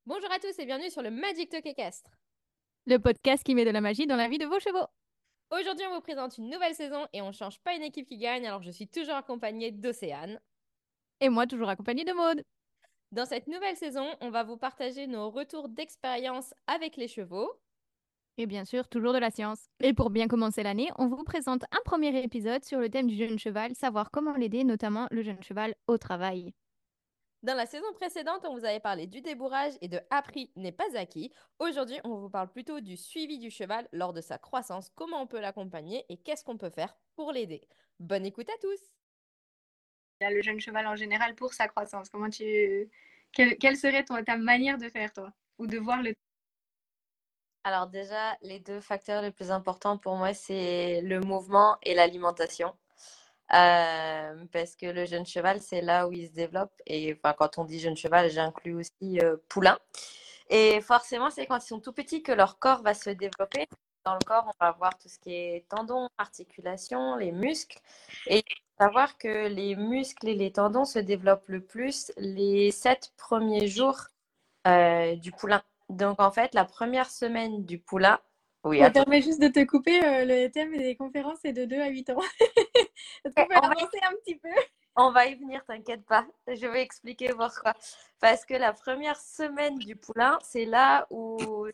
Bonjour à tous et bienvenue sur le Magic Talk équestre. Le podcast qui met de la magie dans la vie de vos chevaux. Aujourd'hui, on vous présente une nouvelle saison et on ne change pas une équipe qui gagne, alors je suis toujours accompagnée d'Océane. Et moi, toujours accompagnée de Maude. Dans cette nouvelle saison, on va vous partager nos retours d'expérience avec les chevaux. Et bien sûr, toujours de la science. Et pour bien commencer l'année, on vous présente un premier épisode sur le thème du jeune cheval, savoir comment l'aider, notamment le jeune cheval au travail. Dans la saison précédente, on vous avait parlé du débourrage et de appris n'est pas acquis. Aujourd'hui, on vous parle plutôt du suivi du cheval lors de sa croissance, comment on peut l'accompagner et qu'est-ce qu'on peut faire pour l'aider. Bonne écoute à tous! Le jeune cheval en général pour sa croissance? Quelle serait ta manière de faire, toi? Ou de voir le... Alors déjà, les deux facteurs les plus importants pour moi, c'est le mouvement et l'alimentation. Parce que le jeune cheval, c'est là où il se développe. Et enfin, quand on dit jeune cheval, j'inclus aussi poulain. Et forcément, c'est quand ils sont tout petits que leur corps va se développer. Dans le corps, on va voir tout ce qui est tendons, articulations, les muscles. Et il faut savoir que les muscles et les tendons se développent le plus les 7 premiers jours du poulain. Donc, en fait, la première semaine du poulain, oui, Je me attends. permets juste de te couper, le thème des conférences est de 2 à 8 ans. Est-ce qu'on peut On va, avancer un petit peu? on va y venir, t'inquiète pas. Je vais expliquer pourquoi. Parce que la première semaine du poulain, c'est là où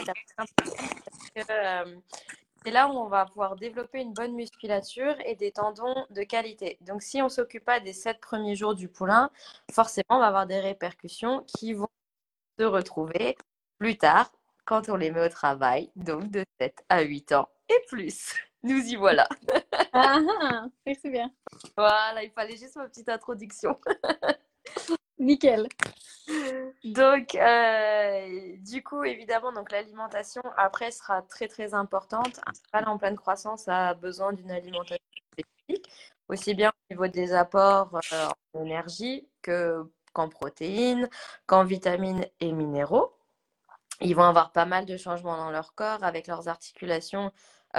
c'est là où on va pouvoir développer une bonne musculature et des tendons de qualité. Donc, si on ne s'occupe pas des 7 premiers jours du poulain, forcément, on va avoir des répercussions qui vont se retrouver plus tard quand on les met au travail, donc de 7 à 8 ans et plus. Nous y voilà. Ah, ah, merci bien. Voilà, il fallait juste ma petite introduction. Nickel. Donc, du coup, évidemment, donc l'alimentation après sera très très importante. Un cheval en pleine croissance a besoin d'une alimentation spécifique, aussi bien au niveau des apports en énergie qu'en protéines, qu'en vitamines et minéraux. Ils vont avoir pas mal de changements dans leur corps avec leurs articulations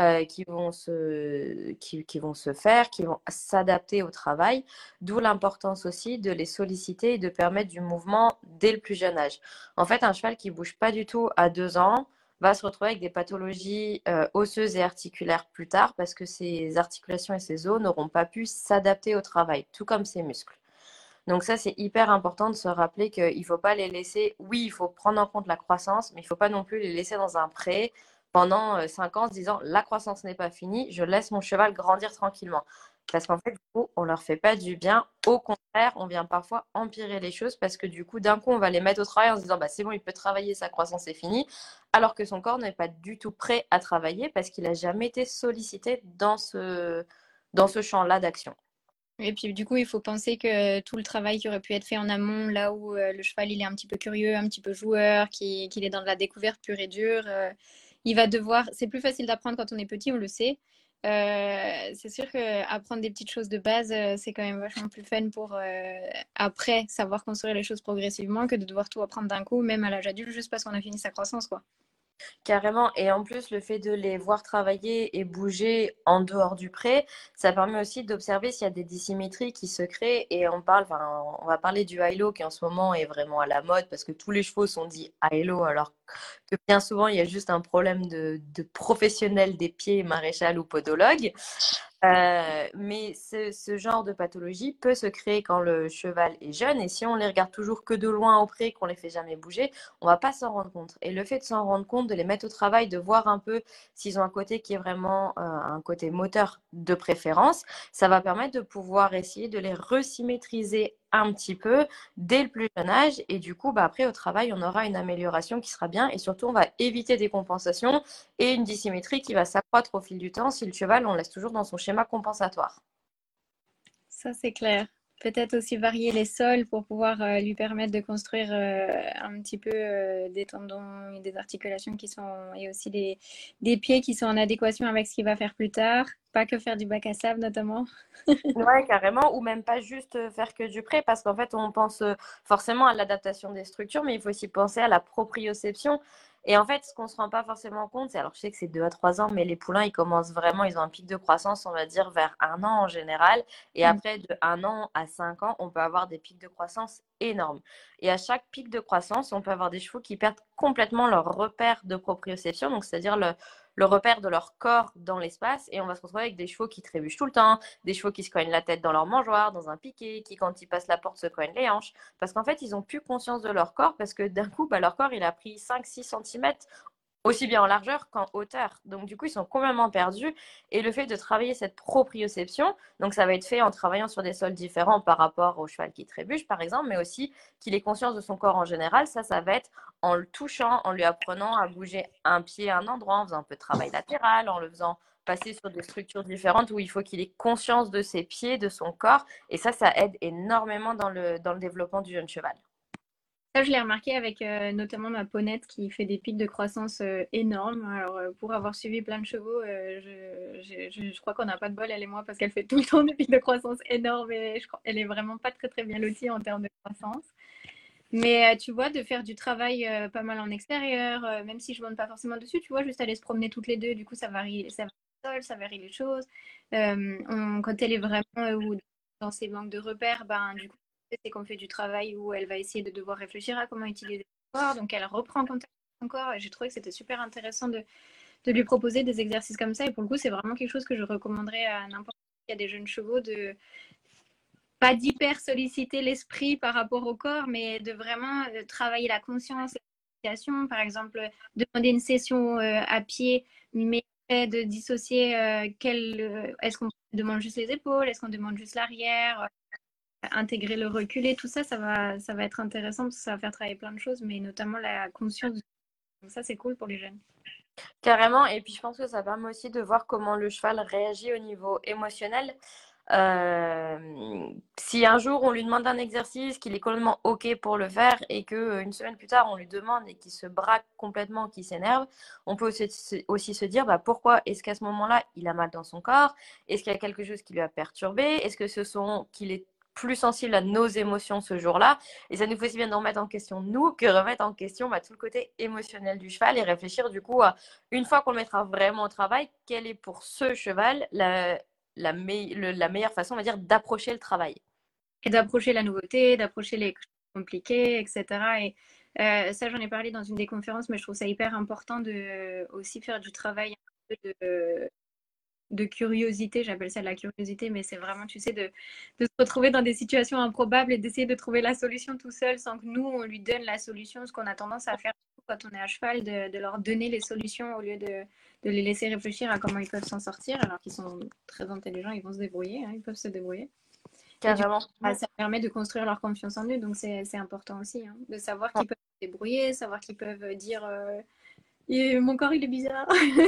qui vont se faire, qui vont s'adapter au travail, d'où l'importance aussi de les solliciter et de permettre du mouvement dès le plus jeune âge. En fait, un cheval qui bouge pas du tout à 2 ans va se retrouver avec des pathologies osseuses et articulaires plus tard parce que ses articulations et ses os n'auront pas pu s'adapter au travail, tout comme ses muscles. Donc ça, c'est hyper important de se rappeler qu'il ne faut pas les laisser, oui, il faut prendre en compte la croissance, mais il ne faut pas non plus les laisser dans un pré pendant 5 ans en se disant la croissance n'est pas finie, je laisse mon cheval grandir tranquillement. Parce qu'en fait, du coup, on ne leur fait pas du bien. Au contraire, on vient parfois empirer les choses parce que du coup, d'un coup, on va les mettre au travail en se disant bah, c'est bon, il peut travailler, sa croissance est finie, alors que son corps n'est pas du tout prêt à travailler parce qu'il n'a jamais été sollicité dans ce champ-là d'action. Et puis du coup, il faut penser que tout le travail qui aurait pu être fait en amont, là où le cheval il est un petit peu curieux, un petit peu joueur, qu'il est dans de la découverte pure et dure, il va devoir. C'est plus facile d'apprendre quand on est petit, on le sait. C'est sûr que apprendre des petites choses de base, c'est quand même vachement plus fun pour après savoir construire les choses progressivement que de devoir tout apprendre d'un coup, même à l'âge adulte, juste parce qu'on a fini sa croissance, quoi. Carrément. Et en plus, le fait de les voir travailler et bouger en dehors du pré, ça permet aussi d'observer s'il y a des dissymétries qui se créent. Et on va parler du high-low qui en ce moment est vraiment à la mode parce que tous les chevaux sont dits high-low alors que bien souvent, il y a juste un problème de professionnel des pieds, maréchal ou podologue. Mais ce genre de pathologie peut se créer quand le cheval est jeune et si on les regarde toujours que de loin au pré, qu'on les fait jamais bouger, on va pas s'en rendre compte. Et le fait de s'en rendre compte, de les mettre au travail, de voir un peu s'ils ont un côté qui est vraiment un côté moteur de préférence, ça va permettre de pouvoir essayer de les resymétriser un petit peu dès le plus jeune âge et du coup bah, après au travail on aura une amélioration qui sera bien et surtout on va éviter des compensations et une dissymétrie qui va s'accroître au fil du temps si le cheval, on laisse toujours dans son schéma compensatoire. Ça, c'est clair. Peut-être aussi varier les sols pour pouvoir lui permettre de construire un petit peu des tendons et des articulations qui sont, et aussi des pieds qui sont en adéquation avec ce qu'il va faire plus tard. Pas que faire du bac à sable, notamment. Ouais, carrément, ou même pas juste faire que du pré, parce qu'en fait, on pense forcément à l'adaptation des structures, mais il faut aussi penser à la proprioception. Et en fait, ce qu'on ne se rend pas forcément compte, c'est, alors je sais que c'est 2 à 3 ans, mais les poulains, ils commencent vraiment, ils ont un pic de croissance, on va dire, vers 1 an en général. Et après, de 1 an à 5 ans, on peut avoir des pics de croissance énormes. Et à chaque pic de croissance, on peut avoir des chevaux qui perdent complètement leur repère de proprioception, donc c'est-à-dire le repère de leur corps dans l'espace. Et on va se retrouver avec des chevaux qui trébuchent tout le temps, des chevaux qui se cognent la tête dans leur mangeoire, dans un piquet, qui, quand ils passent la porte, se cognent les hanches. Parce qu'en fait, ils n'ont plus conscience de leur corps, parce que d'un coup, leur corps, il a pris 5-6 cm, aussi bien en largeur qu'en hauteur. Donc, du coup, ils sont complètement perdus. Et le fait de travailler cette proprioception, donc ça va être fait en travaillant sur des sols différents par rapport au cheval qui trébuche, par exemple, mais aussi qu'il ait conscience de son corps en général. Ça va être en le touchant, en lui apprenant à bouger un pied à un endroit, en faisant un peu de travail latéral, en le faisant passer sur des structures différentes où il faut qu'il ait conscience de ses pieds, de son corps. Et ça aide énormément dans le développement du jeune cheval. Ça, je l'ai remarqué avec notamment ma ponette qui fait des pics de croissance énormes. Alors, pour avoir suivi plein de chevaux, je crois qu'on n'a pas de bol, elle et moi, parce qu'elle fait tout le temps des pics de croissance énormes et je crois elle est vraiment pas très très bien lotie en termes de croissance. Mais tu vois, de faire du travail pas mal en extérieur, même si je monte pas forcément dessus, tu vois, juste aller se promener toutes les deux, du coup, ça varie le sol, ça varie les choses. Quand elle est vraiment ou dans ses manques de repères, ben, du coup, c'est qu'on fait du travail où elle va essayer de devoir réfléchir à comment utiliser son corps, donc elle reprend contact avec son corps, et j'ai trouvé que c'était super intéressant de lui proposer des exercices comme ça, et pour le coup, c'est vraiment quelque chose que je recommanderais à n'importe qui a des jeunes chevaux de pas d'hyper solliciter l'esprit par rapport au corps, mais de vraiment travailler la conscience, l'association. Par exemple, demander une session à pied, mais de dissocier est-ce qu'on demande juste les épaules, est-ce qu'on demande juste l'arrière, intégrer le reculé, tout ça, ça va être intéressant parce que ça va faire travailler plein de choses, mais notamment la conscience. Donc ça, c'est cool pour les jeunes. Carrément, et puis je pense que ça permet aussi de voir comment le cheval réagit au niveau émotionnel. Si un jour on lui demande un exercice, qu'il est complètement OK pour le faire et qu'une semaine plus tard on lui demande et qu'il se braque complètement, qu'il s'énerve, on peut aussi se dire pourquoi est-ce qu'à ce moment-là il a mal dans son corps? Est-ce qu'il y a quelque chose qui lui a perturbé? Est-ce que qu'il est plus sensible à nos émotions ce jour-là? Et ça nous fait aussi bien de remettre en question nous que remettre en question tout le côté émotionnel du cheval et réfléchir du coup à, une fois qu'on le mettra vraiment au travail, quelle est pour ce cheval la meilleure façon, on va dire, d'approcher le travail. Et d'approcher la nouveauté, d'approcher les choses compliquées, etc. Et ça, j'en ai parlé dans une des conférences, mais je trouve ça hyper important de aussi faire du travail un peu de curiosité, j'appelle ça la curiosité, mais c'est vraiment, tu sais, de se retrouver dans des situations improbables et d'essayer de trouver la solution tout seul sans que nous, on lui donne la solution, ce qu'on a tendance à faire quand on est à cheval, de leur donner les solutions au lieu de les laisser réfléchir à comment ils peuvent s'en sortir, alors qu'ils sont très intelligents, ils vont se débrouiller, hein, ils peuvent se débrouiller. Carrément. Et du coup, ça permet de construire leur confiance en eux, donc c'est important aussi, hein, de savoir qu'ils peuvent se débrouiller, savoir qu'ils peuvent dire mon corps il est bizarre.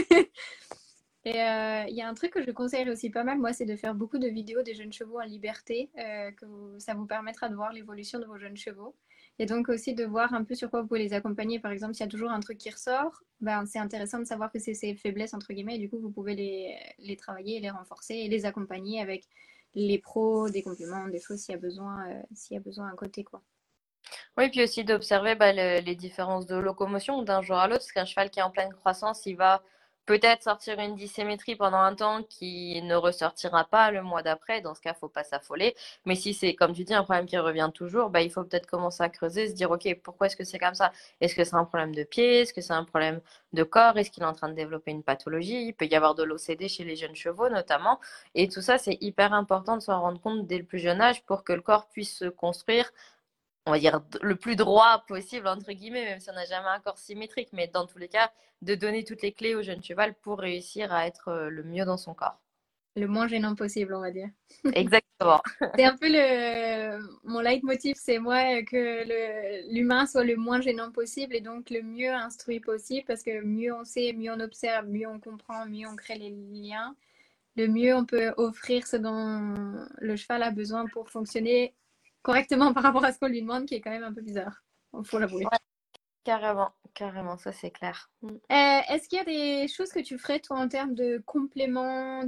Et il y a un truc que je conseille aussi pas mal, moi, c'est de faire beaucoup de vidéos des jeunes chevaux en liberté, ça vous permettra de voir l'évolution de vos jeunes chevaux. Et donc aussi de voir un peu sur quoi vous pouvez les accompagner. Par exemple, s'il y a toujours un truc qui ressort, ben, c'est intéressant de savoir que c'est ses faiblesses, entre guillemets, et du coup, vous pouvez les travailler, les renforcer et les accompagner avec les pros, des compléments, des choses s'il y a besoin à côté, quoi. Oui, puis aussi d'observer les différences de locomotion d'un jour à l'autre, parce qu'un cheval qui est en pleine croissance, il va peut-être sortir une dissymétrie pendant un temps qui ne ressortira pas le mois d'après. Dans ce cas, il ne faut pas s'affoler. Mais si c'est, comme tu dis, un problème qui revient toujours, il faut peut-être commencer à creuser, se dire, OK, pourquoi est-ce que c'est comme ça? Est-ce que c'est un problème de pied? Est-ce que c'est un problème de corps? Est-ce qu'il est en train de développer une pathologie? Il peut y avoir de l'OCD chez les jeunes chevaux, notamment. Et tout ça, c'est hyper important de s'en rendre compte dès le plus jeune âge pour que le corps puisse se construire, on va dire, le plus droit possible, entre guillemets, même si on n'a jamais un corps symétrique, mais dans tous les cas, de donner toutes les clés au jeune cheval pour réussir à être le mieux dans son corps. Le moins gênant possible, on va dire. Exactement. C'est un peu mon leitmotiv, c'est moi que l'humain soit le moins gênant possible et donc le mieux instruit possible parce que mieux on sait, mieux on observe, mieux on comprend, mieux on crée les liens, le mieux on peut offrir ce dont le cheval a besoin pour fonctionner correctement par rapport à ce qu'on lui demande, qui est quand même un peu bizarre. Il faut l'avouer. Ouais, carrément, carrément, ça c'est clair. Est-ce qu'il y a des choses que tu ferais, toi, en termes de compléments,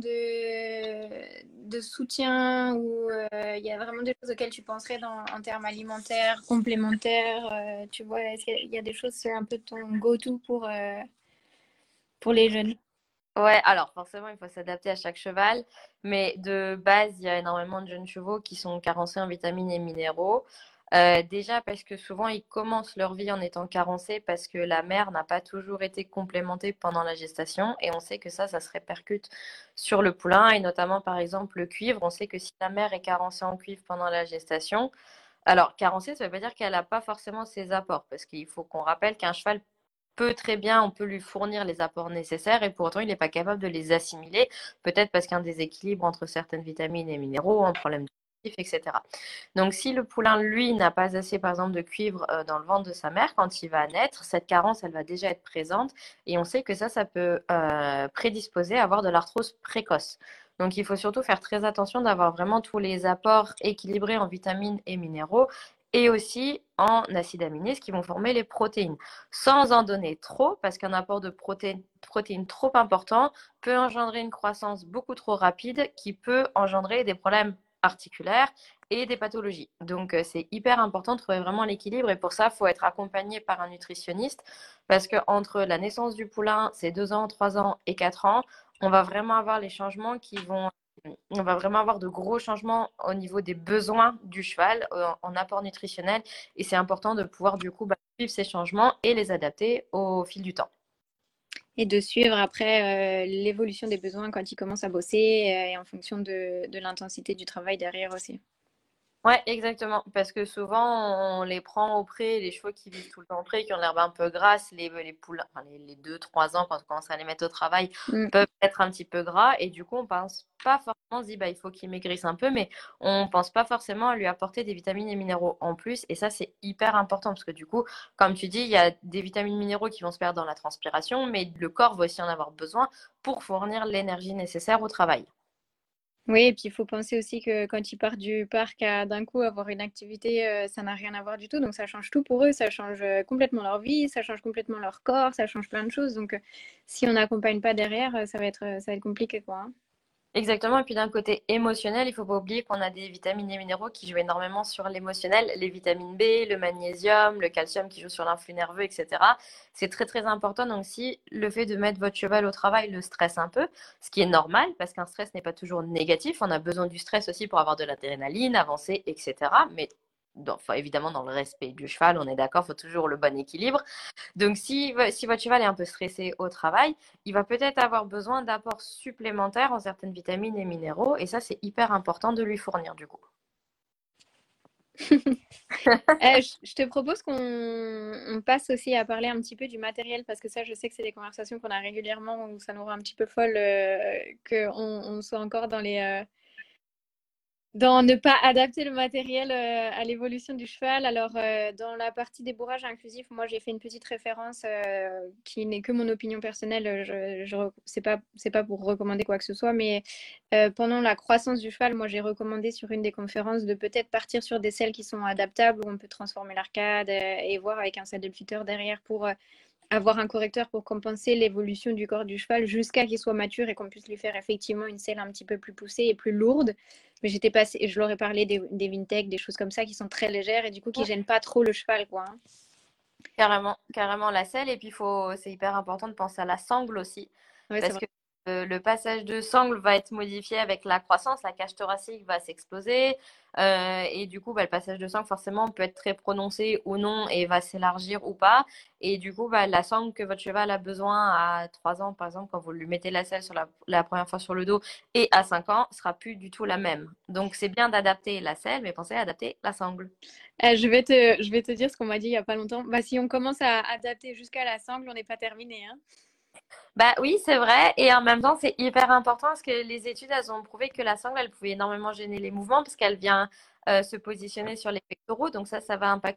de soutien, ou il y a vraiment des choses auxquelles tu penserais en termes alimentaires, complémentaires, tu vois, est-ce qu'il y a des choses, c'est un peu ton go-to pour les jeunes? Ouais, alors forcément, il faut s'adapter à chaque cheval, mais de base, il y a énormément de jeunes chevaux qui sont carencés en vitamines et minéraux. Déjà parce que souvent, ils commencent leur vie en étant carencés parce que la mère n'a pas toujours été complémentée pendant la gestation, et on sait que ça se répercute sur le poulain, et notamment par exemple le cuivre. On sait que si la mère est carencée en cuivre pendant la gestation, alors carencée, ça ne veut pas dire qu'elle n'a pas forcément ses apports, parce qu'il faut qu'on rappelle qu'un cheval peut très bien, on peut lui fournir les apports nécessaires et pour autant il n'est pas capable de les assimiler, peut-être parce qu'un déséquilibre entre certaines vitamines et minéraux, un problème digestif, etc. Donc si le poulain, lui, n'a pas assez, par exemple, de cuivre dans le ventre de sa mère, quand il va naître, cette carence, elle va déjà être présente et on sait que ça peut prédisposer à avoir de l'arthrose précoce. Donc il faut surtout faire très attention d'avoir vraiment tous les apports équilibrés en vitamines et minéraux et aussi en acides aminés, ce qui vont former les protéines, sans en donner trop, parce qu'un apport de protéines trop important peut engendrer une croissance beaucoup trop rapide qui peut engendrer des problèmes articulaires et des pathologies. Donc, c'est hyper important de trouver vraiment l'équilibre et pour ça, il faut être accompagné par un nutritionniste parce qu'entre la naissance du poulain, c'est 2 ans, 3 ans et 4 ans, on va vraiment avoir les changements on va vraiment avoir de gros changements au niveau des besoins du cheval en apport nutritionnel et c'est important de pouvoir du coup suivre ces changements et les adapter au fil du temps. Et de suivre après l'évolution des besoins quand ils commencent à bosser et en fonction de l'intensité du travail derrière aussi. Ouais, exactement. Parce que souvent, on les prend au pré, les chevaux qui vivent tout le temps au pré, qui ont l'herbe un peu grasse, les poulains, enfin, les 2-3 ans, quand on commence à les mettre au travail, peuvent être un petit peu gras. Et du coup, on pense pas forcément, on se dit, bah, il faut qu'il maigrisse un peu, mais on pense pas forcément à lui apporter des vitamines et minéraux en plus. Et ça, c'est hyper important parce que du coup, comme tu dis, il y a des vitamines minéraux qui vont se perdre dans la transpiration, mais le corps va aussi en avoir besoin pour fournir l'énergie nécessaire au travail. Oui, et puis il faut penser aussi que quand ils partent du parc à d'un coup avoir une activité, ça n'a rien à voir du tout. Donc ça change tout pour eux, ça change complètement leur vie, ça change complètement leur corps, ça change plein de choses. Donc si on n'accompagne pas derrière, ça va être compliqué, quoi, hein. Exactement. Et puis d'un côté émotionnel, il faut pas oublier qu'on a des vitamines et minéraux qui jouent énormément sur l'émotionnel, les vitamines B, le magnésium, le calcium qui joue sur l'influx nerveux, etc. C'est très très important. Donc si le fait de mettre votre cheval au travail le stresse un peu, ce qui est normal parce qu'un stress n'est pas toujours négatif, on a besoin du stress aussi pour avoir de l'adrénaline, avancer, etc. Mais enfin, évidemment dans le respect du cheval, on est d'accord, il faut toujours le bon équilibre. Donc, si votre cheval est un peu stressé au travail, il va peut-être avoir besoin d'apports supplémentaires en certaines vitamines et minéraux. Et ça, c'est hyper important de lui fournir du coup. Je te propose qu'on passe aussi à parler un petit peu du matériel parce que ça, je sais que c'est des conversations qu'on a régulièrement où ça nous rend un petit peu folle qu'on soit encore dans ne pas adapter le matériel à l'évolution du cheval. Alors, dans la partie débourrage inclusif, moi, j'ai fait une petite référence qui n'est que mon opinion personnelle. C'est pas pour recommander quoi que ce soit, mais pendant la croissance du cheval, moi, j'ai recommandé sur une des conférences de peut-être partir sur des selles qui sont adaptables où on peut transformer l'arcade et voir avec un saddle fitter derrière pour avoir un correcteur pour compenser l'évolution du corps du cheval jusqu'à qu'il soit mature et qu'on puisse lui faire effectivement une selle un petit peu plus poussée et plus lourde. Mais je leur ai parlé des Vintech, des choses comme ça qui sont très légères et du coup qui gênent pas trop le cheval, quoi, hein. Carrément, carrément la selle. Et puis, c'est hyper important de penser à la sangle aussi. Ouais, c'est Parce vrai. que le passage de sangle va être modifié avec la croissance, la cage thoracique va s'exploser. Et du coup, le passage de sangle, forcément, peut être très prononcé ou non et va s'élargir ou pas. Et du coup, la sangle que votre cheval a besoin à 3 ans, par exemple, quand vous lui mettez la selle sur la première fois sur le dos, et à 5 ans, sera plus du tout la même. Donc, c'est bien d'adapter la selle, mais pensez à adapter la sangle. Je vais te dire ce qu'on m'a dit il y a pas longtemps. Bah, si on commence à adapter jusqu'à la sangle, on n'est pas terminé, hein. Bah oui, c'est vrai. Et en même temps, c'est hyper important parce que les études, elles ont prouvé que la sangle, elle pouvait énormément gêner les mouvements parce qu'elle vient se positionner sur les pectoraux. Donc ça va impacter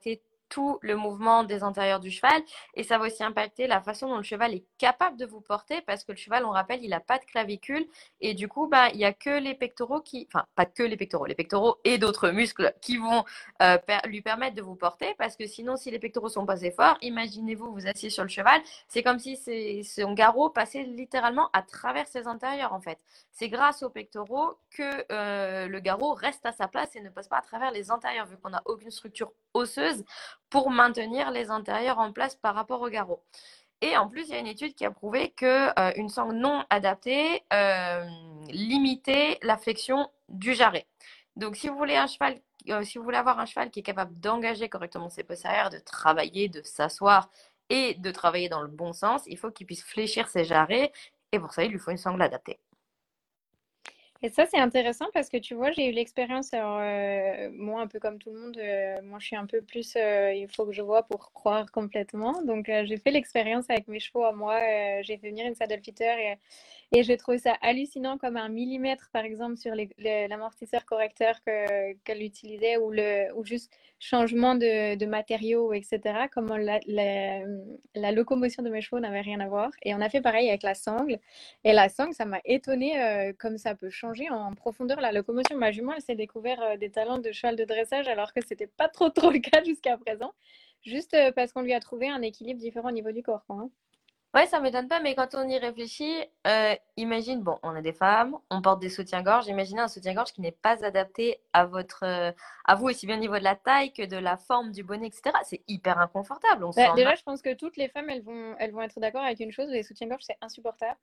tout le mouvement des antérieurs du cheval et ça va aussi impacter la façon dont le cheval est capable de vous porter parce que le cheval, on rappelle, il n'a pas de clavicule et du coup, bah, il n'y a que les pectoraux enfin, pas que les pectoraux et d'autres muscles qui vont lui permettre de vous porter parce que sinon, si les pectoraux sont pas assez forts, imaginez-vous vous asseyez sur le cheval, c'est comme si son garrot passait littéralement à travers ses antérieurs en fait. C'est grâce aux pectoraux que le garrot reste à sa place et ne passe pas à travers les antérieurs vu qu'on n'a aucune structure osseuse pour maintenir les antérieurs en place par rapport au garrot. Et en plus, il y a une étude qui a prouvé qu'une sangle non adaptée limitait la flexion du jarret. Donc, si vous voulez avoir un cheval qui est capable d'engager correctement ses postérieurs, de travailler, de s'asseoir et de travailler dans le bon sens, il faut qu'il puisse fléchir ses jarrets. Et pour ça, il lui faut une sangle adaptée. Et ça, c'est intéressant parce que tu vois, j'ai eu l'expérience, alors moi, un peu comme tout le monde, moi je suis un peu plus, il faut que je vois pour croire complètement. Donc j'ai fait l'expérience avec mes chevaux à moi, j'ai fait venir une saddle fitter et j'ai trouvé ça hallucinant comme 1 millimètre, par exemple, sur l'amortisseur correcteur qu'elle utilisait ou juste changement de matériaux, etc. Comment la locomotion de mes chevaux n'avait rien à voir. Et on a fait pareil avec la sangle. Et la sangle, ça m'a étonnée comme ça peut changer en profondeur la locomotion. Ma jument, elle s'est découvert des talents de cheval de dressage alors que c'était pas trop le cas jusqu'à présent. Juste parce qu'on lui a trouvé un équilibre différent au niveau du corps, quoi, hein. Ouais, ça m'étonne pas, mais quand on y réfléchit, imagine, bon, on est des femmes, on porte des soutiens-gorge. Imaginez un soutien-gorge qui n'est pas adapté à vous, aussi bien au niveau de la taille que de la forme du bonnet, etc. C'est hyper inconfortable, on se sent Déjà, mal. je pense que toutes les femmes, elles vont être d'accord avec une chose, les soutiens-gorge, c'est insupportable.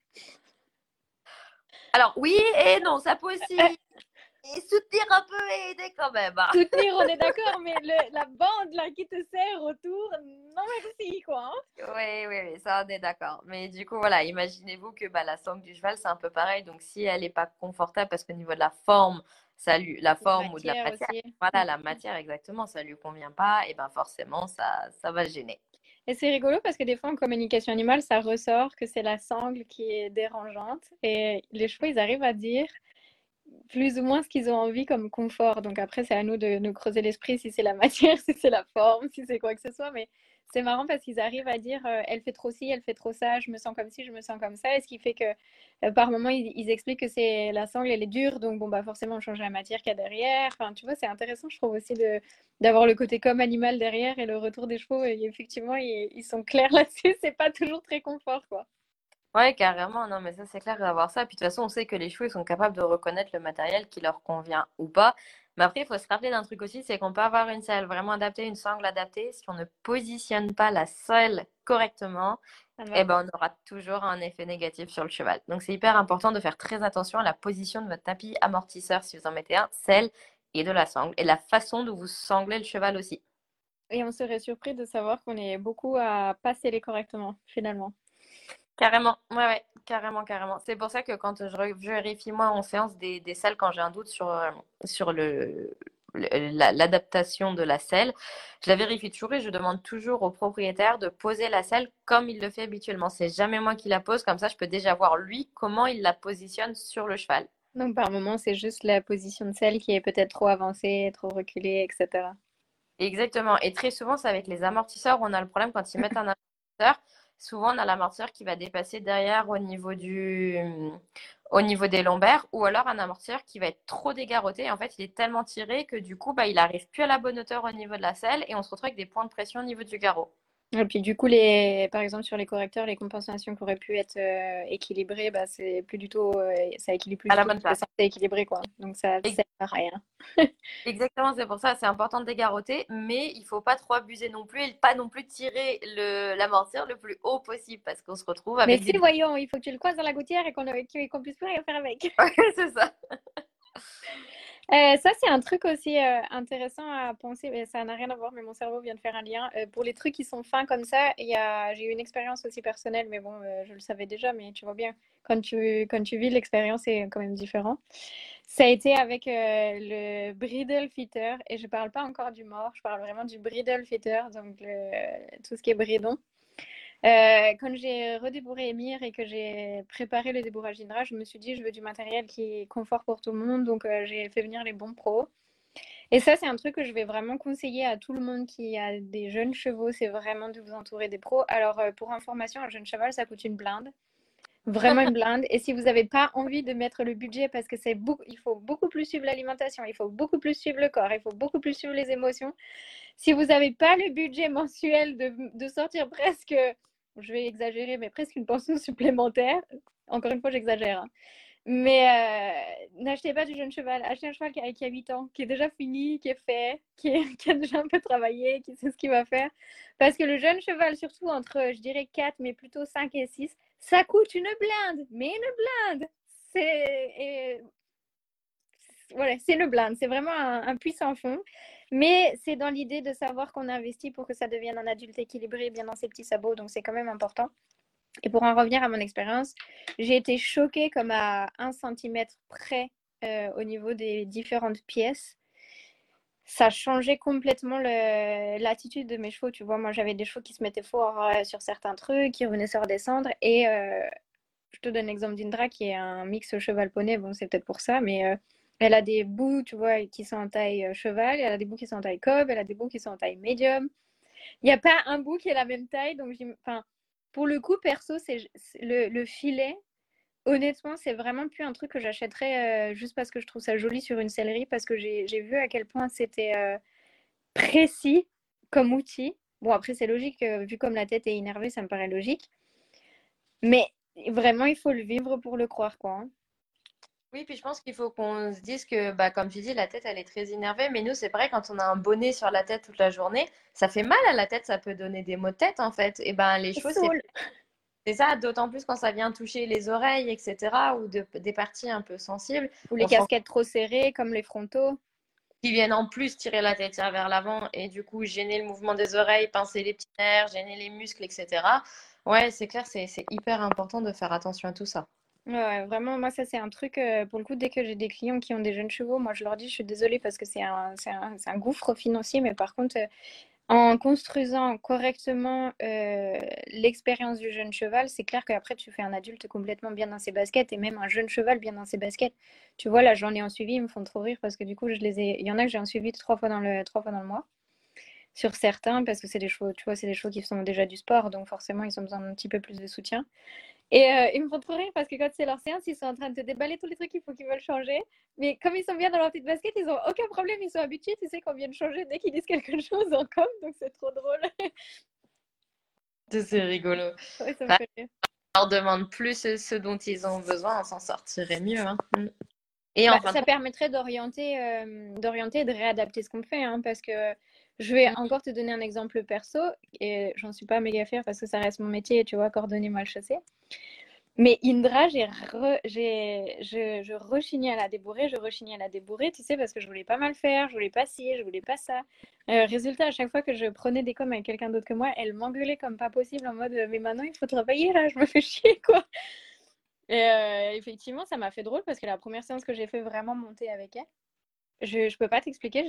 Alors oui et non, ça peut aussi soutenir un peu et aider quand même, hein. Soutenir, on est d'accord, mais la bande là qui te serre autour, non merci quoi, hein. Oui, ça on est d'accord. Mais du coup, voilà, imaginez-vous que bah, la sangle du cheval, c'est un peu pareil. Donc si elle n'est pas confortable parce qu'au niveau de la forme, la forme ou de la Matière matière, aussi. voilà, la matière exactement, ça lui convient pas, et ben forcément, ça va gêner. Et c'est rigolo parce que des fois en communication animale, ça ressort que c'est la sangle qui est dérangeante. Et les chevaux, ils arrivent à dire plus ou moins ce qu'ils ont envie comme confort. Donc après, c'est à nous de nous creuser l'esprit si c'est la matière, si c'est la forme, si c'est quoi que ce soit. Mais c'est marrant parce qu'ils arrivent à dire elle fait trop ci, elle fait trop ça, je me sens comme ci, je me sens comme ça. Et ce qui fait que par moment, ils expliquent que c'est la sangle, elle est dure. Donc bon, bah forcément, on change la matière qu'il y a derrière. Enfin, tu vois, c'est intéressant, je trouve aussi d'avoir le côté comme animal derrière et le retour des chevaux. Et effectivement, ils sont clairs là-dessus. C'est pas toujours très confort, quoi. Ouais, carrément, non, mais ça c'est clair d'avoir ça. Puis de toute façon, on sait que les chevaux, ils sont capables de reconnaître le matériel qui leur convient ou pas. Mais après, il faut se rappeler d'un truc aussi, c'est qu'on peut avoir une selle vraiment adaptée, une sangle adaptée. Si on ne positionne pas la selle correctement, eh ben, on aura toujours un effet négatif sur le cheval. Donc c'est hyper important de faire très attention à la position de votre tapis amortisseur si vous en mettez un, selle et de la sangle. Et la façon dont vous sanglez le cheval aussi. Et on serait surpris de savoir qu'on est beaucoup à pas sceller correctement, finalement. Carrément, ouais, carrément. C'est pour ça que quand je vérifie moi en séance des selles, quand j'ai un doute sur l'adaptation de la selle, je la vérifie toujours et je demande toujours au propriétaire de poser la selle comme il le fait habituellement. C'est jamais moi qui la pose, comme ça je peux déjà voir lui comment il la positionne sur le cheval. Donc par moment, c'est juste la position de selle qui est peut-être trop avancée, trop reculée, etc. Exactement. Et très souvent, c'est avec les amortisseurs, on a le problème quand ils mettent un amortisseur. Souvent, on a l'amortisseur qui va dépasser derrière au niveau des lombaires, ou alors un amortisseur qui va être trop dégarroté. En fait, il est tellement tiré que du coup, bah, il n'arrive plus à la bonne hauteur au niveau de la selle et on se retrouve avec des points de pression au niveau du garrot. Et puis du coup, par exemple, sur les correcteurs, les compensations qui auraient pu être équilibrées, bah, c'est plus du tout, ça équilibre plus À du la tout bonne ce qui est place. censé équilibrer, quoi. Donc ça sert à rien. Exactement, c'est pour ça, c'est important de dégarroter, mais il faut pas trop abuser non plus et pas non plus tirer l'amortisseur le plus haut possible parce qu'on se retrouve Mais avec si, des... voyons, il faut que tu le croises dans la gouttière et qu'on puisse plus rien faire avec. C'est ça. Ça, c'est un truc aussi intéressant à penser, mais ça n'a rien à voir, mais mon cerveau vient de faire un lien. Pour les trucs qui sont fins comme ça, j'ai eu une expérience aussi personnelle, mais bon, je le savais déjà, mais tu vois bien, quand tu vis l'expérience, c'est quand même différent. Ça a été avec le bridle fitter, et je parle pas encore du mort, je parle vraiment du bridle fitter, donc tout ce qui est bridon. Quand j'ai redébourré Emir et que j'ai préparé le débourrage d'Indra, je me suis dit, je veux du matériel qui est confort pour tout le monde. Donc, j'ai fait venir les bons pros. Et ça, c'est un truc que je vais vraiment conseiller à tout le monde qui a des jeunes chevaux, c'est vraiment de vous entourer des pros. Alors, pour information, un jeune cheval, ça coûte une blinde. Vraiment une blinde. Et si vous n'avez pas envie de mettre le budget, parce que il faut beaucoup plus suivre l'alimentation, il faut beaucoup plus suivre le corps, il faut beaucoup plus suivre les émotions. Si vous n'avez pas le budget mensuel de sortir presque, je vais exagérer, mais presque une pension supplémentaire, encore une fois, j'exagère, hein. Mais n'achetez pas du jeune cheval, achetez un cheval qui a 8 ans, qui est déjà fini, qui est fait, qui a déjà un peu travaillé, qui sait ce qu'il va faire. Parce que le jeune cheval, surtout entre, je dirais 4, mais plutôt 5 et 6, ça coûte une blinde, mais une blinde. Voilà, c'est une blinde, c'est vraiment un puissant fond. Mais c'est dans l'idée de savoir qu'on investit pour que ça devienne un adulte équilibré, bien dans ses petits sabots, donc c'est quand même important. Et pour en revenir à mon expérience, j'ai été choquée comme à 1 centimètre près au niveau des différentes pièces. Ça changeait complètement l'attitude de mes chevaux. Tu vois, moi, j'avais des chevaux qui se mettaient fort sur certains trucs, qui revenaient se redescendre. Et je te donne l'exemple d'Indra, qui est un mix cheval-poney. Bon, c'est peut-être pour ça, mais elle a des bouts, tu vois, qui sont en taille cheval. Elle a des bouts qui sont en taille cob. Elle a des bouts qui sont en taille médium. Il n'y a pas un bout qui est la même taille. Donc, enfin, pour le coup, perso, c'est le filet. Honnêtement, c'est vraiment plus un truc que j'achèterais juste parce que je trouve ça joli sur une sellerie, parce que j'ai vu à quel point c'était précis comme outil. Bon, après, c'est logique, vu comme la tête est énervée, ça me paraît logique. Mais vraiment, il faut le vivre pour le croire, quoi, hein. Oui, puis je pense qu'il faut qu'on se dise que, bah, comme tu dis, la tête, elle est très énervée. Mais nous, c'est pareil, quand on a un bonnet sur la tête toute la journée, ça fait mal à la tête, ça peut donner des maux de tête, en fait. Et ben, les chevaux, Saoul. c'est ça, d'autant plus quand ça vient toucher les oreilles, etc., ou des parties un peu sensibles. Ou les On se rend casquettes trop serrées, comme les frontaux. qui viennent en plus tirer la tête vers l'avant et du coup gêner le mouvement des oreilles, pincer les petits nerfs, gêner les muscles, etc. Ouais, c'est clair, c'est hyper important de faire attention à tout ça. Ouais, vraiment, moi, ça, c'est un truc, pour le coup, dès que j'ai des clients qui ont des jeunes chevaux, moi, je leur dis, je suis désolée parce que c'est un gouffre financier, mais par contre, en construisant correctement l'expérience du jeune cheval, c'est clair qu'après, tu fais un adulte complètement bien dans ses baskets et même un jeune cheval bien dans ses baskets. Tu vois, là, j'en ai en suivi, ils me font trop rire parce que du coup, il y en a que j'ai en suivi 3 fois dans le mois sur certains parce que c'est des chevaux, tu vois, c'est des chevaux qui font déjà du sport, donc forcément, ils ont besoin d'un petit peu plus de soutien. Et ils me font trop rire parce que quand c'est leur séance, ils sont en train de te déballer tous les trucs qu'il faut qu'ils veulent changer. Mais comme ils sont bien dans leur petite basket, ils ont aucun problème, ils sont habitués, tu sais qu'on vient de changer dès qu'ils disent quelque chose en com, donc c'est trop drôle. C'est rigolo. Ouais, ça me Bah, fait rire. on leur demande plus ce dont ils ont besoin, on s'en sortirait mieux, hein. Et Bah, enfin, ça permettrait d'orienter et de réadapter ce qu'on fait, hein, parce que je vais encore te donner un exemple perso, et j'en suis pas méga fière parce que ça reste mon métier, tu vois, coordonner mal chaussée. Mais Indra, je rechignais à la débourrer, tu sais, parce que je voulais pas mal faire, je voulais pas ci, je voulais pas ça. Résultat, à chaque fois que je prenais des coms avec quelqu'un d'autre que moi, elle m'engueulait comme pas possible en mode mais maintenant il faut travailler là, je me fais chier quoi. Et effectivement, ça m'a fait drôle parce que la première séance que j'ai fait vraiment monter avec elle, je peux pas t'expliquer,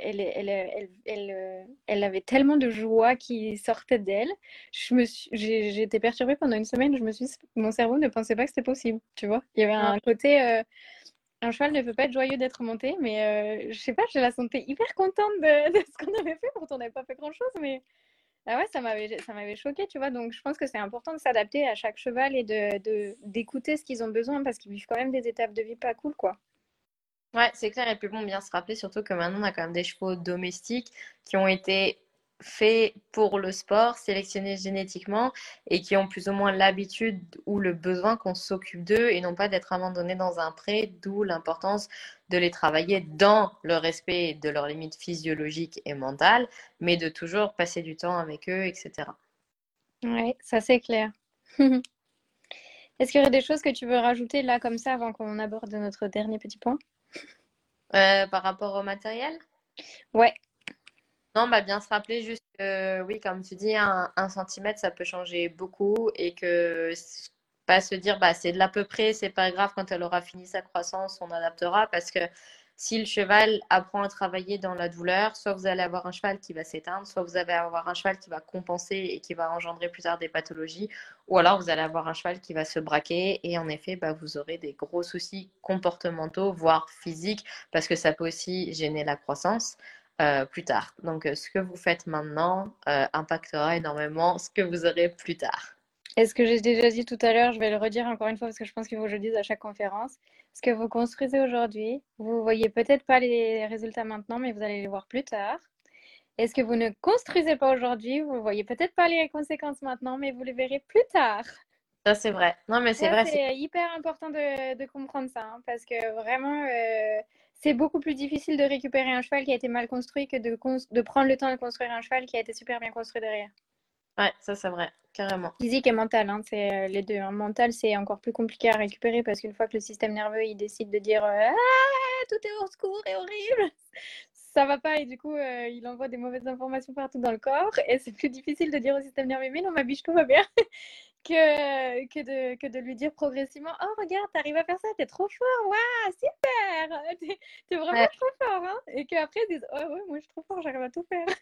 elle avait tellement de joie qui sortait d'elle. J'ai été perturbée pendant une semaine. Mon cerveau ne pensait pas que c'était possible, tu vois. Il y avait un côté, un cheval ne peut pas être joyeux d'être monté, mais je sais pas, je la sentais hyper contente de ce qu'on avait fait. Pourtant, on n'avait pas fait grand-chose, mais ah ouais, ça m'avait choquée, tu vois. Donc, je pense que c'est important de s'adapter à chaque cheval et d'écouter ce qu'ils ont besoin parce qu'ils vivent quand même des étapes de vie pas cool, quoi. ouais, c'est clair. Et puis bon, bien se rappeler surtout que maintenant, on a quand même des chevaux domestiques qui ont été faits pour le sport, sélectionnés génétiquement et qui ont plus ou moins l'habitude ou le besoin qu'on s'occupe d'eux et non pas d'être abandonnés dans un pré, d'où l'importance de les travailler dans le respect de leurs limites physiologiques et mentales, mais de toujours passer du temps avec eux, etc. Ouais, ça c'est clair. Est-ce qu'il y aurait des choses que tu veux rajouter là comme ça avant qu'on aborde notre dernier petit point? Par rapport au matériel? Ouais, Non, bah bien se rappeler juste que oui, comme tu dis, un centimètre, ça peut changer beaucoup et que pas se dire bah c'est de l'à peu près, c'est pas grave, quand elle aura fini sa croissance, on adaptera parce que Si le cheval apprend à travailler dans la douleur, soit vous allez avoir un cheval qui va s'éteindre, soit vous allez avoir un cheval qui va compenser et qui va engendrer plus tard des pathologies, ou alors vous allez avoir un cheval qui va se braquer et en effet, bah, vous aurez des gros soucis comportementaux, voire physiques, parce que ça peut aussi gêner la croissance plus tard. Donc, ce que vous faites maintenant impactera énormément ce que vous aurez plus tard. Et ce que j'ai déjà dit tout à l'heure, je vais le redire encore une fois parce que je pense qu'il faut que je le dise à chaque conférence. Ce que vous construisez aujourd'hui, vous voyez peut-être pas les résultats maintenant, mais vous allez les voir plus tard. Et ce que vous ne construisez pas aujourd'hui, vous voyez peut-être pas les conséquences maintenant, mais vous les verrez plus tard. Ça, c'est vrai. Non, mais c'est Ça, vrai. c'est hyper important de comprendre ça, hein, parce que vraiment, c'est beaucoup plus difficile de récupérer un cheval qui a été mal construit que de prendre le temps de construire un cheval qui a été super bien construit derrière. Ouais, ça, c'est vrai. Carrément. Physique et mental, hein, c'est les deux. Hein. Mental, c'est encore plus compliqué à récupérer parce qu'une fois que le système nerveux il décide de dire ah, tout est au secours et horrible, ça va pas et du coup il envoie des mauvaises informations partout dans le corps et c'est plus difficile de dire au système nerveux mais non ma biche tout va bien que de lui dire progressivement oh regarde t'arrives à faire ça t'es trop fort waouh super t'es vraiment Ouais. trop fort hein et qu'après ils disent oh ouais moi je suis trop fort j'arrive à tout faire.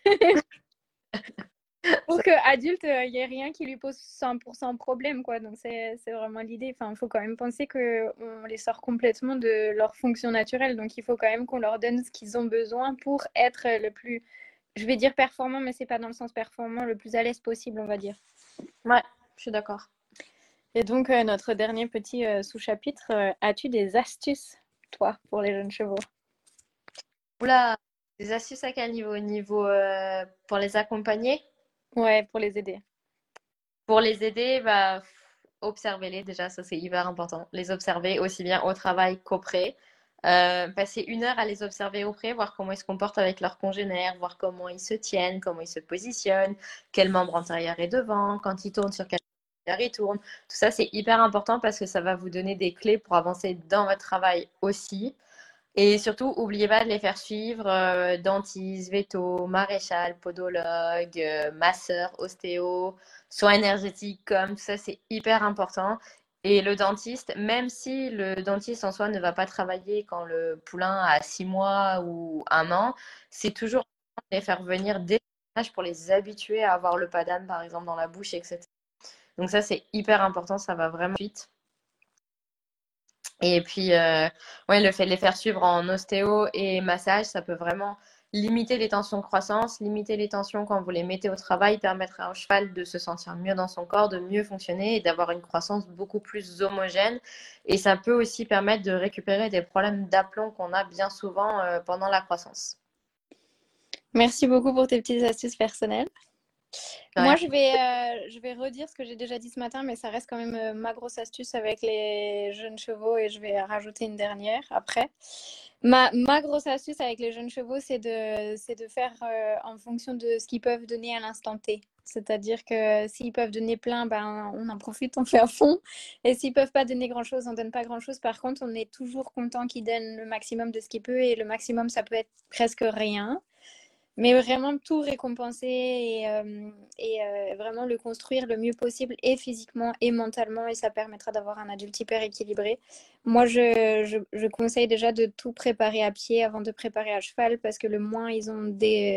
Pour qu'adulte, il n'y ait rien qui lui pose 100% problème, quoi. Donc, c'est vraiment l'idée. Enfin, il faut quand même penser qu'on les sort complètement de leur fonction naturelle. Donc, il faut quand même qu'on leur donne ce qu'ils ont besoin pour être le plus, je vais dire performant, mais c'est pas dans le sens performant, le plus à l'aise possible, on va dire. Ouais, je suis d'accord. Et donc, notre dernier petit sous-chapitre, as-tu des astuces, toi, pour les jeunes chevaux? Oula, des astuces à quel niveau? Niveau pour les accompagner? Ouais, pour les aider. Pour les aider, bah, observez-les déjà, ça c'est hyper important. Les observer aussi bien au travail qu'auprès. Passer 1 heure à les observer auprès, voir comment ils se comportent avec leurs congénères, voir comment ils se tiennent, comment ils se positionnent, quel membre antérieur est devant, quand ils tournent, sur quel membre antérieur ils tournent. Tout ça c'est hyper important parce que ça va vous donner des clés pour avancer dans votre travail aussi. Et surtout, n'oubliez pas de les faire suivre dentiste, veto, maréchal, podologue, masseur, ostéo, soins énergétiques, comme tout ça, c'est hyper important. Et le dentiste, même si le dentiste en soi ne va pas travailler quand le poulain a 6 mois ou 1 an, c'est toujours important de les faire venir dès l'âge pour les habituer à avoir le padane, par exemple, dans la bouche, etc. Donc ça, c'est hyper important, ça va vraiment vite. Et puis, ouais, le fait de les faire suivre en ostéo et massage, ça peut vraiment limiter les tensions de croissance, limiter les tensions quand vous les mettez au travail, permettre à un cheval de se sentir mieux dans son corps, de mieux fonctionner et d'avoir une croissance beaucoup plus homogène. Et ça peut aussi permettre de récupérer des problèmes d'aplomb qu'on a bien souvent pendant la croissance. Merci beaucoup pour tes petites astuces personnelles. Ouais. Moi, je vais redire ce que j'ai déjà dit ce matin, mais ça reste quand même ma grosse astuce avec les jeunes chevaux et je vais rajouter une dernière après. Ma grosse astuce avec les jeunes chevaux, c'est de faire en fonction de ce qu'ils peuvent donner à l'instant T. C'est-à-dire que s'ils peuvent donner plein, ben, on en profite, on fait à fond. Et s'ils peuvent pas donner grand-chose, on donne pas grand-chose. Par contre, on est toujours content qu'ils donnent le maximum de ce qu'ils peuvent et le maximum, ça peut être presque rien. Mais vraiment tout récompenser et vraiment le construire le mieux possible et physiquement et mentalement et ça permettra d'avoir un adulte hyper équilibré. Moi, je conseille déjà de tout préparer à pied avant de préparer à cheval parce que le moins ils ont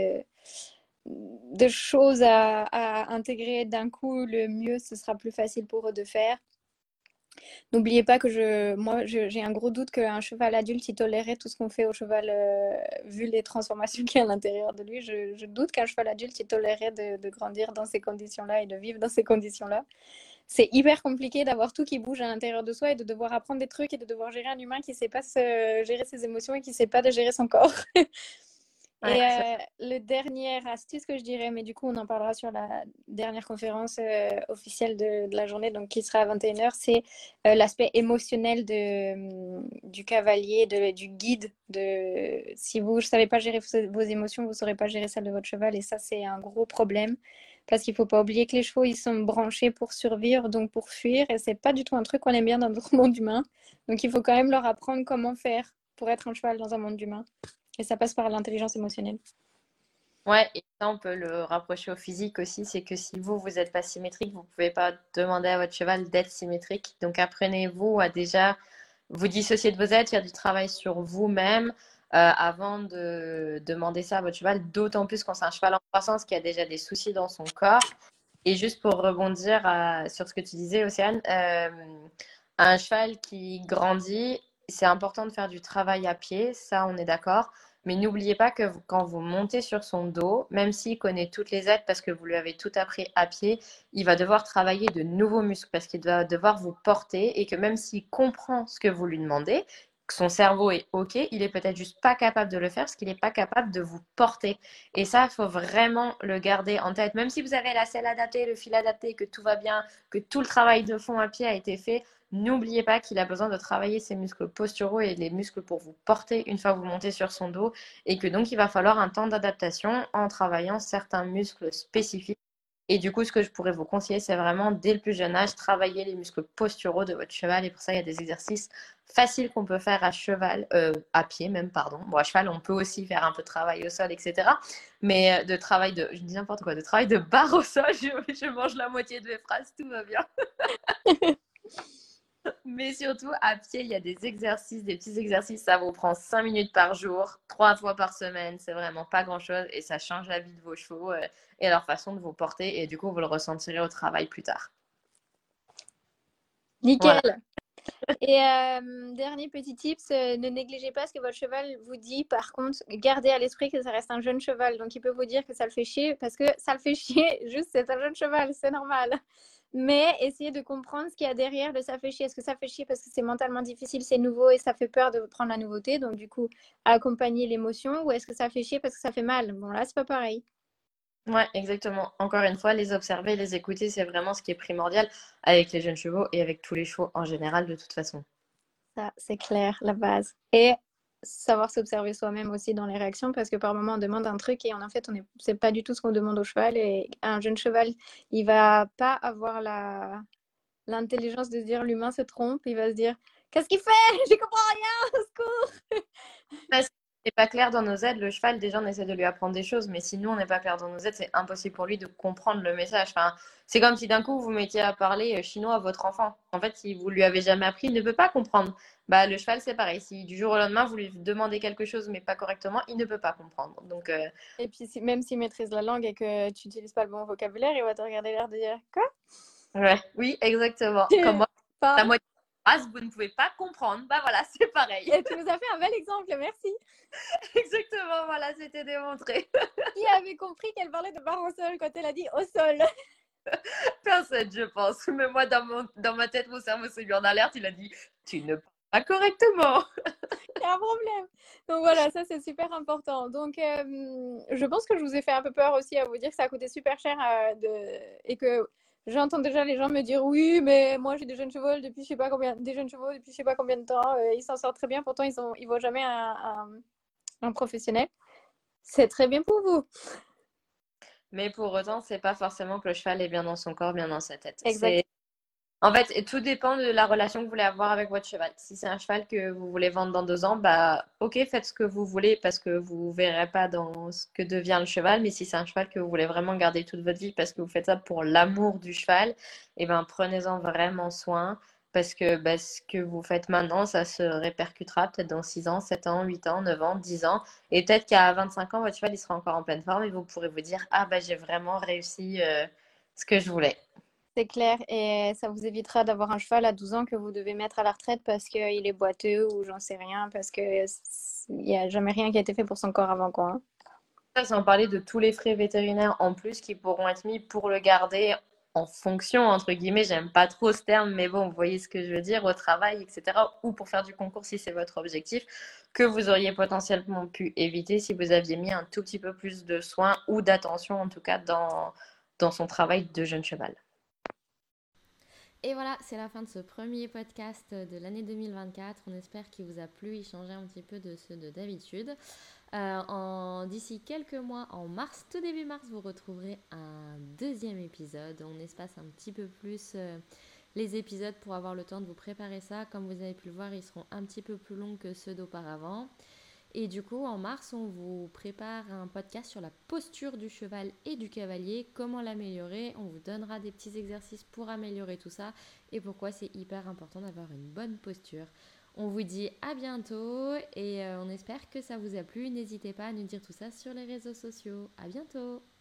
des choses à intégrer d'un coup, le mieux ce sera plus facile pour eux de faire. N'oubliez pas que j'ai un gros doute qu'un cheval adulte, il tolérerait tout ce qu'on fait au cheval, vu les transformations qu'il y a à l'intérieur de lui. Je doute qu'un cheval adulte, il tolérerait de grandir dans ces conditions-là et de vivre dans ces conditions-là. C'est hyper compliqué d'avoir tout qui bouge à l'intérieur de soi et de devoir apprendre des trucs et de devoir gérer un humain qui ne sait pas gérer ses émotions et qui ne sait pas de gérer son corps. Ouais, Et le dernière astuce que je dirais, mais du coup on en parlera sur la dernière conférence officielle de la journée, donc qui sera à 21h, c'est l'aspect émotionnel du cavalier, du guide. Si vous ne savez pas gérer vos émotions, vous ne saurez pas gérer celles de votre cheval et ça c'est un gros problème parce qu'il ne faut pas oublier que les chevaux ils sont branchés pour survivre, donc pour fuir et c'est pas du tout un truc qu'on aime bien dans notre monde humain. Donc il faut quand même leur apprendre comment faire pour être un cheval dans un monde humain. Et ça passe par l'intelligence émotionnelle. Ouais, et ça, on peut le rapprocher au physique aussi. C'est que si vous n'êtes pas symétrique, vous ne pouvez pas demander à votre cheval d'être symétrique. Donc, apprenez-vous à déjà vous dissocier de vos aides, faire du travail sur vous-même, avant de demander ça à votre cheval, d'autant plus quand c'est un cheval en croissance qui a déjà des soucis dans son corps. Et juste pour rebondir sur ce que tu disais, Océane, un cheval qui grandit, c'est important de faire du travail à pied, ça on est d'accord. Mais n'oubliez pas que quand vous montez sur son dos, même s'il connaît toutes les aides parce que vous lui avez tout appris à pied, il va devoir travailler de nouveaux muscles parce qu'il va devoir vous porter et que même s'il comprend ce que vous lui demandez, que son cerveau est OK, il est peut-être juste pas capable de le faire parce qu'il n'est pas capable de vous porter. Et ça, il faut vraiment le garder en tête. Même si vous avez la selle adaptée, le fil adapté, que tout va bien, que tout le travail de fond à pied a été fait, n'oubliez pas qu'il a besoin de travailler ses muscles posturaux et les muscles pour vous porter une fois que vous montez sur son dos et que donc il va falloir un temps d'adaptation en travaillant certains muscles spécifiques. Et du coup, ce que je pourrais vous conseiller, c'est vraiment dès le plus jeune âge, travailler les muscles posturaux de votre cheval. Et pour ça, il y a des exercices faciles qu'on peut faire à cheval, à pied même, pardon. Bon, à cheval, on peut aussi faire un peu de travail au sol, etc. Mais de travail de, je dis n'importe quoi, de travail de barre au sol, je mange la moitié de mes phrases, tout va bien. Mais surtout, à pied, il y a des exercices, des petits exercices. Ça vous prend 5 minutes par jour, 3 fois par semaine. C'est vraiment pas grand-chose et ça change la vie de vos chevaux et leur façon de vous porter. Et du coup, vous le ressentirez au travail plus tard. Nickel. Voilà. Et dernier petit tips, ne négligez pas ce que votre cheval vous dit. Par contre, gardez à l'esprit que ça reste un jeune cheval. Donc, il peut vous dire que ça le fait chier parce que ça le fait chier. Juste, c'est un jeune cheval, c'est normal. Mais essayez de comprendre ce qu'il y a derrière le ça fait chier. Est-ce que ça fait chier parce que c'est mentalement difficile, c'est nouveau et ça fait peur de prendre la nouveauté. Donc, du coup, accompagner l'émotion. Ou est-ce que ça fait chier parce que ça fait mal? Bon, là, c'est pas pareil. Ouais, exactement. Encore une fois, les observer, les écouter, c'est vraiment ce qui est primordial avec les jeunes chevaux et avec tous les chevaux en général de toute façon. Ça, c'est clair, la base. Et savoir s'observer soi-même aussi dans les réactions parce que par moment on demande un truc et en fait c'est pas du tout ce qu'on demande au cheval et un jeune cheval il va pas avoir l'intelligence de se dire l'humain se trompe, il va se dire qu'est-ce qu'il fait, je comprends rien, au secours. Parce que c'est pas clair dans nos aides, le cheval, déjà, on essaie de lui apprendre des choses, mais si nous, on n'est pas clair dans nos aides, c'est impossible pour lui de comprendre le message. Enfin, c'est comme si d'un coup, vous mettiez à parler chinois à votre enfant. En fait, si vous lui avez jamais appris, il ne peut pas comprendre. Bah, le cheval, c'est pareil. Si du jour au lendemain, vous lui demandez quelque chose, mais pas correctement, il ne peut pas comprendre. Donc, Et puis même s'il maîtrise la langue et que tu n'utilises pas le bon vocabulaire, il va te regarder l'air de dire quoi. ouais, oui, exactement. Comme moi, la Pardon. moitié de la phrase, vous ne pouvez pas comprendre. Bah voilà, c'est pareil. Et tu nous as fait un bel exemple, merci. Exactement, voilà, c'était démontré. Qui avait compris qu'elle parlait de barre au sol quand elle a dit au sol? Personne, je pense. Mais moi, dans ma tête, mon cerveau s'est mis en alerte. Il a dit, tu ne parles pas correctement. Il y a un problème. Donc voilà, ça c'est super important. Donc je pense que je vous ai fait un peu peur aussi à vous dire que ça a coûté super cher et que j'entends déjà les gens me dire oui, mais moi j'ai des jeunes chevaux depuis je sais pas combien, de temps, ils s'en sortent très bien, pourtant ils voient jamais un professionnel. C'est très bien pour vous. Mais pour autant, c'est pas forcément que le cheval est bien dans son corps, bien dans sa tête. Exact. En fait, tout dépend de la relation que vous voulez avoir avec votre cheval. Si c'est un cheval que vous voulez vendre dans 2 ans, bah ok, faites ce que vous voulez parce que vous verrez pas dans ce que devient le cheval. Mais si c'est un cheval que vous voulez vraiment garder toute votre vie parce que vous faites ça pour l'amour du cheval, eh ben prenez-en vraiment soin parce que bah, ce que vous faites maintenant, ça se répercutera peut-être dans 6 ans, 7 ans, 8 ans, 9 ans, 10 ans. Et peut-être qu'à 25 ans, votre cheval il sera encore en pleine forme et vous pourrez vous dire, ah bah j'ai vraiment réussi ce que je voulais. C'est clair et ça vous évitera d'avoir un cheval à 12 ans que vous devez mettre à la retraite parce qu'il est boiteux ou j'en sais rien, parce qu'il n'y a jamais rien qui a été fait pour son corps avant, quoi. Ça, sans parler de tous les frais vétérinaires en plus qui pourront être mis pour le garder en fonction, entre guillemets, j'aime pas trop ce terme, mais bon, vous voyez ce que je veux dire, au travail, etc. Ou pour faire du concours si c'est votre objectif, que vous auriez potentiellement pu éviter si vous aviez mis un tout petit peu plus de soins ou d'attention, en tout cas, dans son travail de jeune cheval. Et voilà, c'est la fin de ce premier podcast de l'année 2024. On espère qu'il vous a plu, il changeait un petit peu de ceux de d'habitude. D'ici quelques mois, en mars, tout début mars, vous retrouverez un deuxième épisode. On espace un petit peu plus les épisodes pour avoir le temps de vous préparer ça. Comme vous avez pu le voir, ils seront un petit peu plus longs que ceux d'auparavant. Et du coup, en mars, on vous prépare un podcast sur la posture du cheval et du cavalier, comment l'améliorer. On vous donnera des petits exercices pour améliorer tout ça et pourquoi c'est hyper important d'avoir une bonne posture. On vous dit à bientôt et on espère que ça vous a plu. N'hésitez pas à nous dire tout ça sur les réseaux sociaux. À bientôt.